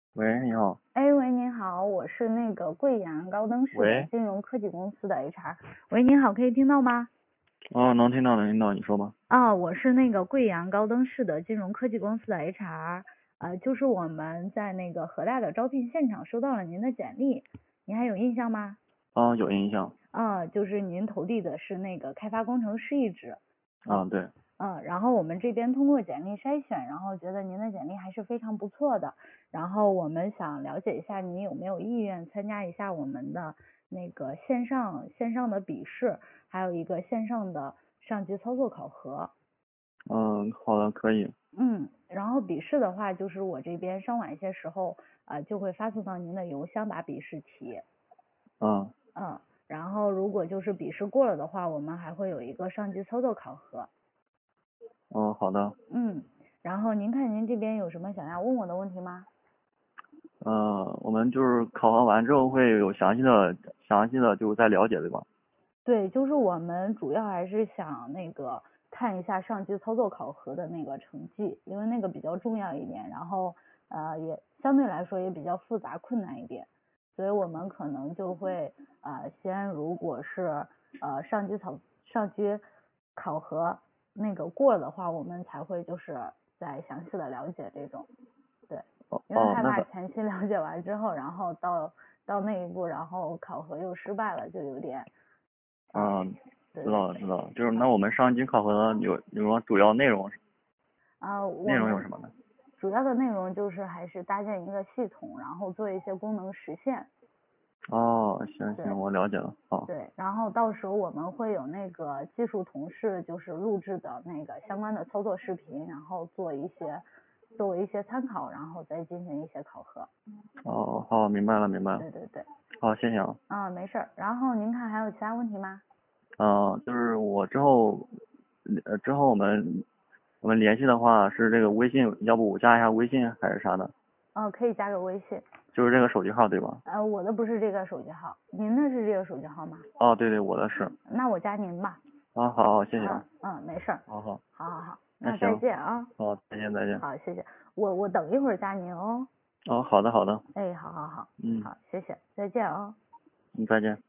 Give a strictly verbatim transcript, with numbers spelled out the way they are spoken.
喂，你好。 哎，喂，您好，我是那个贵阳高登市的喂。 金融科技公司的 H R。喂，您好，可以听到吗？ 哦，能听到，能听到，你说吧。 啊，我是那个贵阳高登市的金融科技公司的 H R。呃，就是我们在那个河大的招聘现场收到了您的简历，您还有印象吗？ 啊，有印象。 啊，就是您投递的是那个开发工程师一职。 啊，对。 嗯，然后我们这边通过简历筛选，然后觉得您的简历还是非常不错的，然后我们想了解一下您有没有意愿参加一下我们的那个线上线上的笔试，还有一个线上的上级操作考核。 嗯，好的，可以。 嗯，然后笔试的话，就是我这边稍晚一些时候，呃，就会发送到您的邮箱把笔试题。 嗯。 嗯，然后如果就是笔试过了的话，我们还会有一个上级操作考核。 哦，好的。 嗯，然后您看您这边有什么想要问我的问题吗？ 呃，我们就是考核完之后会有详细的、详细的就再了解，对吧？ 对，就是我们主要还是想那个看一下上级操作考核的那个成绩，因为那个比较重要一点，然后呃也相对来说也比较复杂困难一点，所以我们可能就会呃先如果是呃上级考上级考核那个过了的话，我们才会就是再详细的了解这种。对， 哦哦， 因为害怕那个。 前期了解完之后，然后到到那一步，然后考核又失败了，就有点，啊、 嗯， 对对对。 知道了，知道了。就是那好。 我们上级考核有有什么主要内容？ 啊、 内我们容有什么呢？ 主要的内容就是还是搭建一个系统，然后做一些功能实现。 哦，行对行，我了解了。好。 对，然后到时候我们会有那个技术同事就是录制的那个相关的操作视频，然后做一些作为一些参考，然后再进行一些考核。 哦，好，明白了，明白了。 对对对。 好，谢谢啊。 啊、没事儿。然后您看还有其他问题吗？ 嗯，就是我之后，呃，之后我们我们联系的话是这个微信，要不我加一下微信还是啥的？ 哦，可以加个微信。 就是这个手机号对吧？ 呃，我的不是这个手机号，您的是这个手机号吗？ 哦，对对，我的是。 那我加您吧。 啊，好好，谢谢嗯啊。 嗯，没事儿。 好好。 好好好，那再那行。 见啊。 好，再见再见。 好，谢谢。我我等一会儿加您哦。 哦，好的好的。 哎，好好好。 嗯。 好，谢谢，再见啊。 嗯，再见。